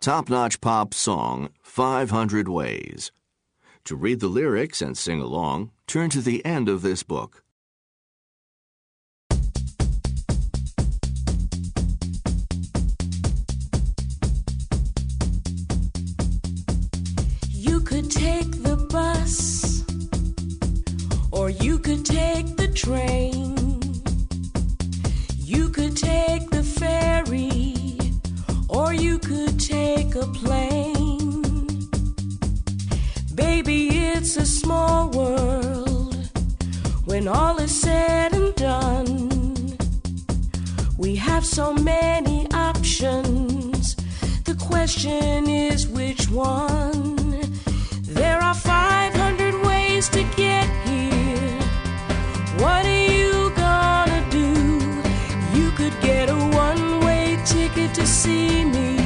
Top-Notch Pop Song 500 Ways. To read the lyrics and sing along, turn to the end of this book. You could take the bus, or you could take the train. You could take the ferry, or you could take a plane. Baby, it's a small world when all is said and done. We have so many options. The question is which one? There are 500 ways to get here. What are you gonna do? You could get a one-way ticket to see me.